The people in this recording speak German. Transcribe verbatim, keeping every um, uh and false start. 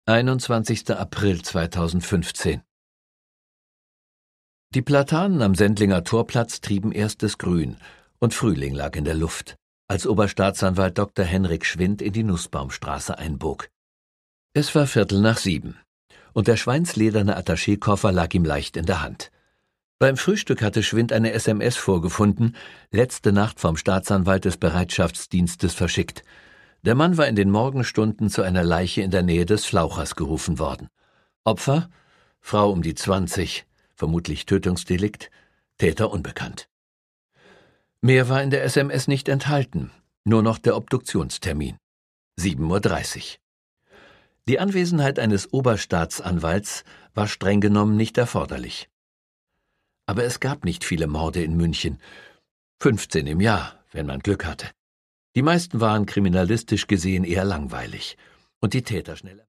einundzwanzigster April zweitausendfünfzehn. Die Platanen am Sendlinger Torplatz trieben erstes Grün, und Frühling lag in der Luft, als Oberstaatsanwalt Doktor Henrik Schwind in die Nußbaumstraße einbog. Es war Viertel nach sieben, und der schweinslederne Attachékoffer lag ihm leicht in der Hand. Beim Frühstück hatte Schwind eine S M S vorgefunden, letzte Nacht vom Staatsanwalt des Bereitschaftsdienstes verschickt. Der Mann war in den Morgenstunden zu einer Leiche in der Nähe des Flauchers gerufen worden. Opfer? Frau um die zwanzig, vermutlich Tötungsdelikt, Täter unbekannt. Mehr war in der S M S nicht enthalten, nur noch der Obduktionstermin. sieben Uhr dreißig. Die Anwesenheit eines Oberstaatsanwalts war streng genommen nicht erforderlich. Aber es gab nicht viele Morde in München, fünfzehn im Jahr, wenn man Glück hatte. Die meisten waren kriminalistisch gesehen eher langweilig und die Täter schnell